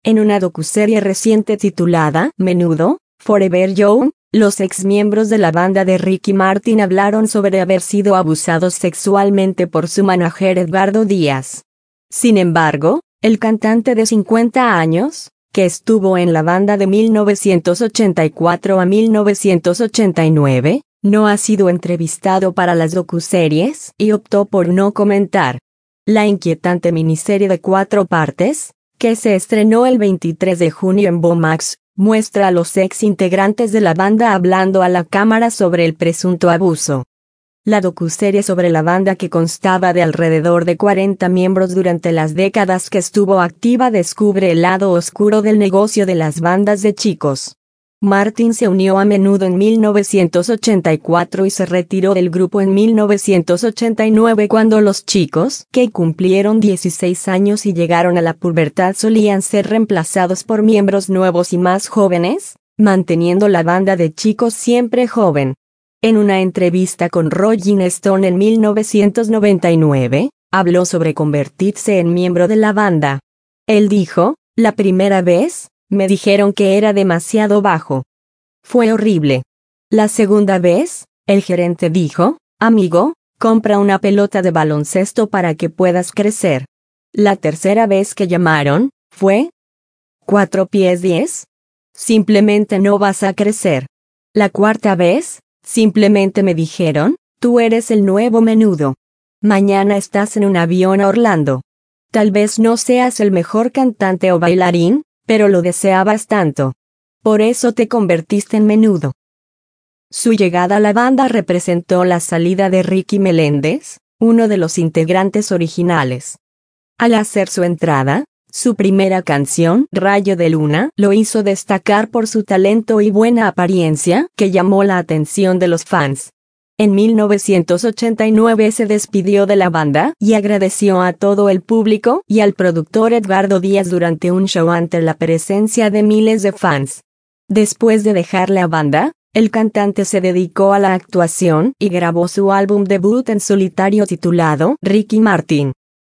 En una docuserie reciente titulada Menudo, Forever Young, los exmiembros de la banda de Ricky Martin hablaron sobre haber sido abusados sexualmente por su manager Edgardo Díaz. Sin embargo, el cantante de 50 años, que estuvo en la banda de 1984 a 1989, no ha sido entrevistado para las docuseries y optó por no comentar. La inquietante miniserie de 4 partes, que se estrenó el 23 de junio en Bomax, muestra a los ex integrantes de la banda hablando a la cámara sobre el presunto abuso. La docuserie sobre la banda, que constaba de alrededor de 40 miembros durante las décadas que estuvo activa, descubre el lado oscuro del negocio de las bandas de chicos. Martin se unió a Menudo en 1984 y se retiró del grupo en 1989 cuando los chicos, que cumplieron 16 años y llegaron a la pubertad, solían ser reemplazados por miembros nuevos y más jóvenes, manteniendo la banda de chicos siempre joven. En una entrevista con Rolling Stone en 1999, habló sobre convertirse en miembro de la banda. Él dijo: "La primera vez, me dijeron que era demasiado bajo. Fue horrible. La segunda vez, el gerente dijo: amigo, compra una pelota de baloncesto para que puedas crecer. La tercera vez que llamaron, fue 4 pies 10. Simplemente no vas a crecer. La cuarta vez, simplemente me dijeron: tú eres el nuevo Menudo. Mañana estás en un avión a Orlando. Tal vez no seas el mejor cantante o bailarín, pero lo deseabas tanto. Por eso te convertiste en Menudo". Su llegada a la banda representó la salida de Ricky Meléndez, uno de los integrantes originales. Al hacer su entrada, su primera canción, Rayo de Luna, lo hizo destacar por su talento y buena apariencia, que llamó la atención de los fans. En 1989 se despidió de la banda y agradeció a todo el público y al productor Edgardo Díaz durante un show ante la presencia de miles de fans. Después de dejar la banda, el cantante se dedicó a la actuación y grabó su álbum debut en solitario titulado Ricky Martin.